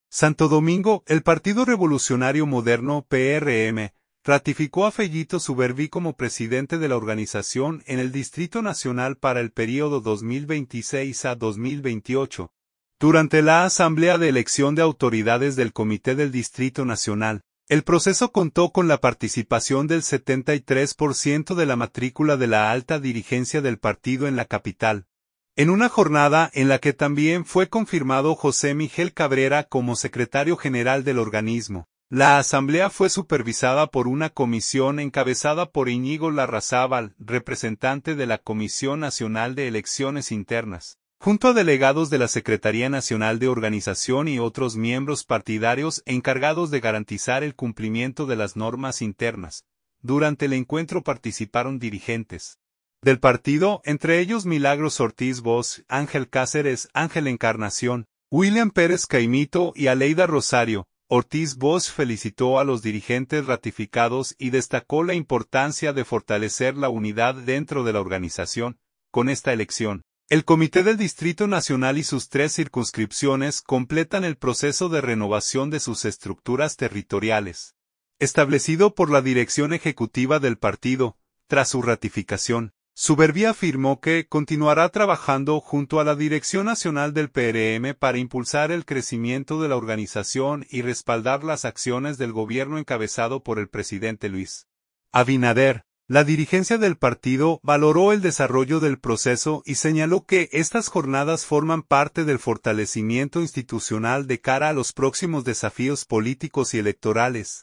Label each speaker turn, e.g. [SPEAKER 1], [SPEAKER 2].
[SPEAKER 1] Santo Domingo, el Partido Revolucionario Moderno (PRM) ratificó a Fellito Suberví como presidente de la organización en el Distrito Nacional para el período 2026 a 2028. Durante la Asamblea de Elección de Autoridades del Comité del Distrito Nacional, el proceso contó con la participación del 73% de la matrícula de la alta dirigencia del partido en la capital. En una jornada en la que también fue confirmado José Miguel Cabrera como secretario general del organismo, la asamblea fue supervisada por una comisión encabezada por Íñigo Larrazábal, representante de la Comisión Nacional de Elecciones Internas, junto a delegados de la Secretaría Nacional de Organización y otros miembros partidarios encargados de garantizar el cumplimiento de las normas internas. Durante el encuentro participaron dirigentes del partido, entre ellos Milagros Ortiz Bosch, Ángel Cáceres, Ángel Encarnación, William Pérez Caimito y Aleida Rosario. Ortiz Bosch felicitó a los dirigentes ratificados y destacó la importancia de fortalecer la unidad dentro de la organización. Con esta elección, el Comité del Distrito Nacional y sus 3 circunscripciones completan el proceso de renovación de sus estructuras territoriales, establecido por la dirección ejecutiva del partido. Tras su ratificación, Suberví afirmó que continuará trabajando junto a la Dirección Nacional del PRM para impulsar el crecimiento de la organización y respaldar las acciones del gobierno encabezado por el presidente Luis Abinader. La dirigencia del partido valoró el desarrollo del proceso y señaló que estas jornadas forman parte del fortalecimiento institucional de cara a los próximos desafíos políticos y electorales.